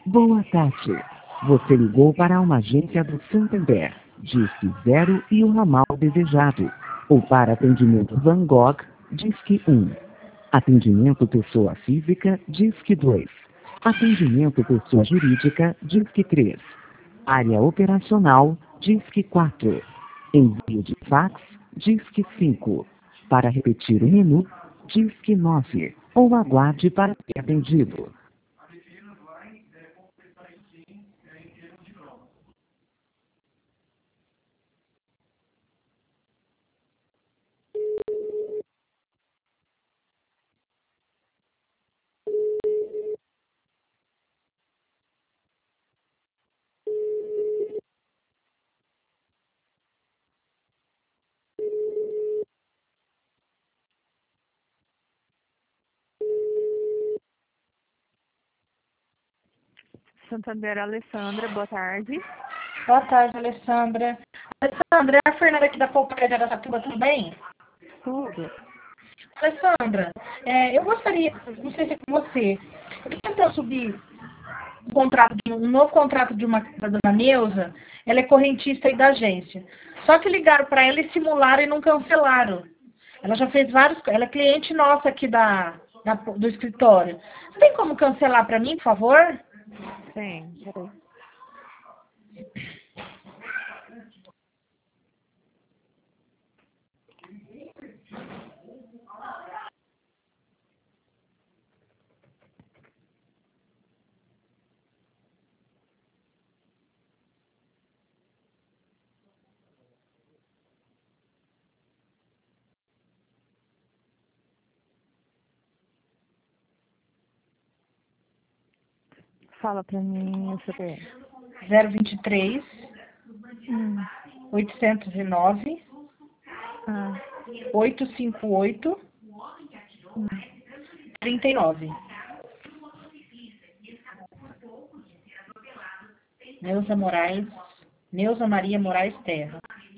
Boa tarde. Você ligou para uma agência do Santander. Disque 0 e o ramal desejado. Ou para atendimento Van Gogh, Disque 1. Atendimento pessoa física, Disque 2. Atendimento pessoa jurídica, Disque 3. Área operacional, Disque 4. Envio de fax, Disque 5. Para repetir o menu, Disque 9. Ou aguarde para ser atendido. Santander, Alessandra, boa tarde. Boa tarde, Alessandra. Alessandra, é a Fernanda aqui da Poupança de Araçatuba, tudo bem? Tudo. Alessandra, eu gostaria, não sei se é com você, eu estou tentando subir um novo contrato da dona Neuza, ela é correntista aí da agência. Só que ligaram para ela e simularam e não cancelaram. Ela já fez ela é cliente nossa aqui do escritório. Você tem como cancelar para mim, por favor? Tem, peraí. Fala pra mim o CPF. 023 809 858 39. Neuza Maria Moraes Terra.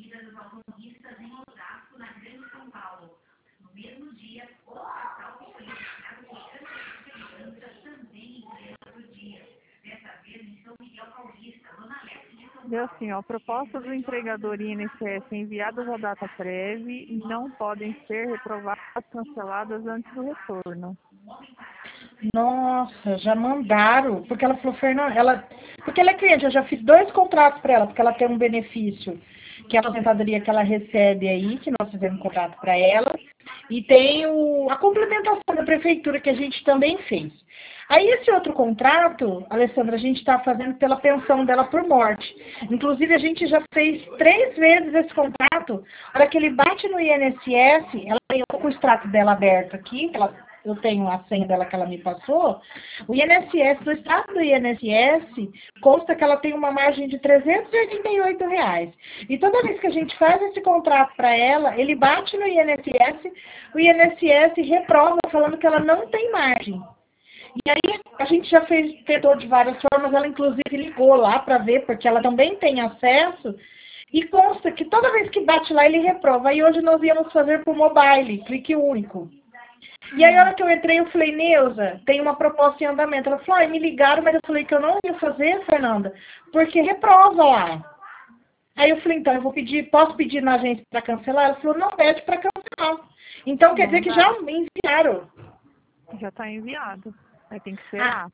Deu assim, ó, proposta do entregador INSS enviadas à data prévia e não podem ser reprovadas, canceladas antes do retorno. Nossa, já mandaram, porque ela falou, Fernanda, porque ela é cliente, eu já fiz 2 contratos para ela, porque ela tem um benefício, que é a aposentadoria que ela recebe aí, que nós fizemos um contrato para ela, e tem a complementação da prefeitura que a gente também fez. Aí esse outro contrato, Alessandra, a gente está fazendo pela pensão dela por morte. Inclusive, a gente já fez 3 vezes esse contrato. A hora que ele bate no INSS, ela tem o extrato dela aberto aqui, eu tenho a senha dela que ela me passou, no extrato do INSS, consta que ela tem uma margem de R$ 388. E toda vez que a gente faz esse contrato para ela, ele bate no INSS, o INSS reprova falando que ela não tem margem. E aí a gente já tentou de várias formas, ela inclusive ligou lá para ver, porque ela também tem acesso, e consta que toda vez que bate lá ele reprova. E hoje nós íamos fazer por mobile, clique único. E aí, a hora que eu entrei, eu falei, Neuza, tem uma proposta em andamento. Ela falou, me ligaram, mas eu falei que eu não ia fazer, Fernanda, porque reprova lá. Aí eu falei, então, posso pedir na agência para cancelar? Ela falou, não, pede para cancelar. Então, quer dizer que já enviaram. Já está enviado. Aí tem que esperar.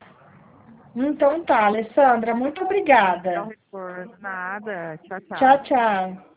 Então tá, Alessandra, muito obrigada. Não retorno, nada. Tchau, tchau. Tchau, tchau.